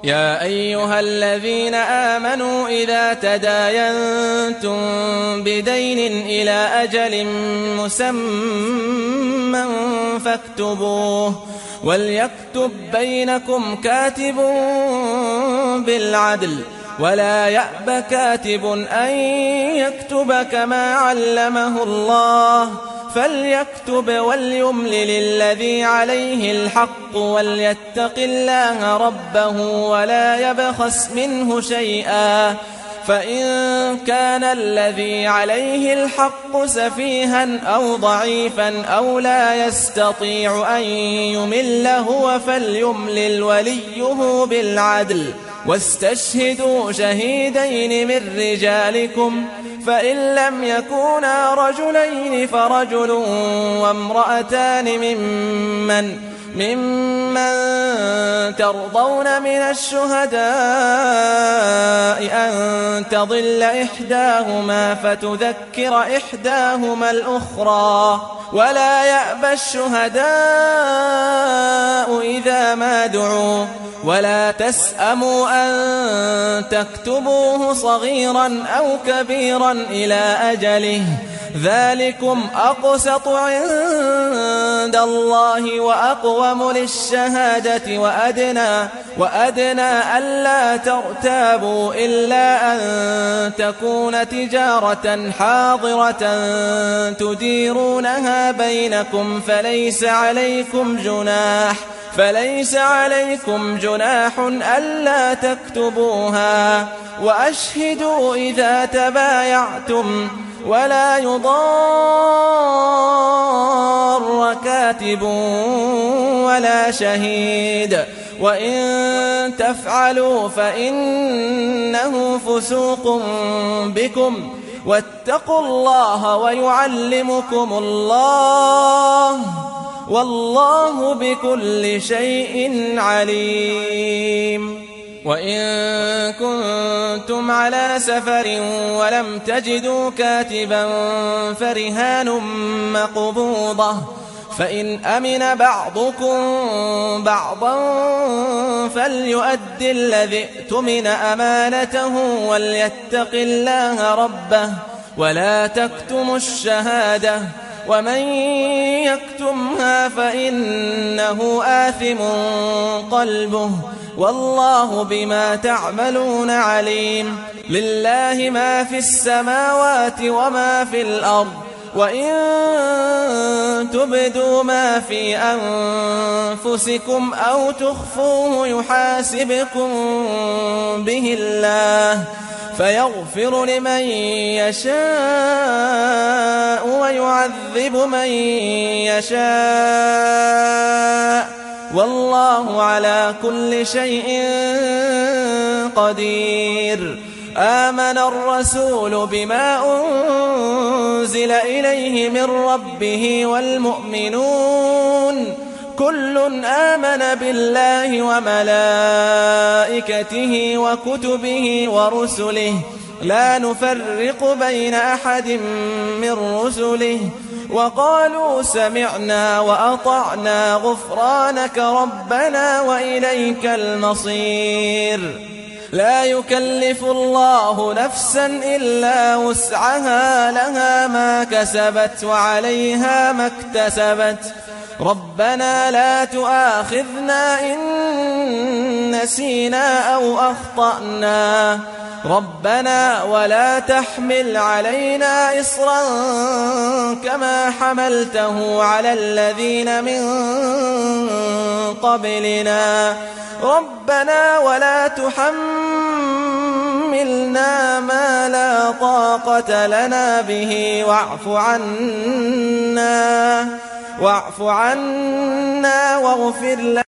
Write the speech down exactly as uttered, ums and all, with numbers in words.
يا أيها الذين آمنوا إذا تداينتم بدين إلى أجل مسمى فاكتبوه وليكتب بينكم كاتب بالعدل ولا يأب كاتب أن يكتب كما علمه الله فليكتب وليملل الذي عليه الحق وليتق الله ربه ولا يبخس منه شيئا فإن كان الذي عليه الحق سفيها أو ضعيفا أو لا يستطيع أن يمل هو فليملل وليه بالعدل واستشهدوا شهيدين من رجالكم فإن لم يكونا رجلين فرجل وامرأتان ممن ممن ترضون من الشهداء أن تضل إحداهما فتذكر إحداهما الأخرى ولا يأبى الشهداء إذا ما دعوا ولا تسأموا أن تكتبوه صغيرا أو كبيرا إلى أجله ذلكم أقسط عند الله وأقوم للشهادة وأدنى, وأدنى ألا ترتابوا إلا أن تكون تجارة حاضرة تديرونها بينكم فليس عليكم جناح فليس عليكم جناح ألا تكتبوها وأشهدوا إذا تبايعتم ولا يضار كاتب ولا شهيد وإن تفعلوا فإنه فسوق بكم واتقوا الله ويعلمكم الله والله بكل شيء عليم. وإن كنتم على سفر ولم تجدوا كاتبا فرهان مقبوضة فإن أمن بعضكم بعضا فليؤد الذي اؤتمن أمانته وليتق الله ربه ولا تكتموا الشهادة ومن يكتمها فإنه آثم قلبه والله بما تعملون عليم. لله ما في السماوات وما في الأرض وإن تبدوا ما في أنفسكم أو تخفوه يحاسبكم به الله فيغفر لمن يشاء ويعذب من يشاء والله على كل شيء قدير. آمن الرسول بما أنزل إليه من ربه والمؤمنون كل آمن بالله وملائكته وكتبه ورسله لا نفرق بين أحد من رسله وقالوا سمعنا وأطعنا غفرانك ربنا وإليك المصير. لا يكلف الله نفسا إلا وسعها لها ما كسبت وعليها ما اكتسبت ربنا لا تؤاخذنا إن نسينا أو أخطأنا ربنا ولا تحمل علينا إصرا كما حملته على الذين من قبلنا ربنا ولا تحملنا ما لا طاقة لنا به واعف عنا واعف عنا واغفر لنا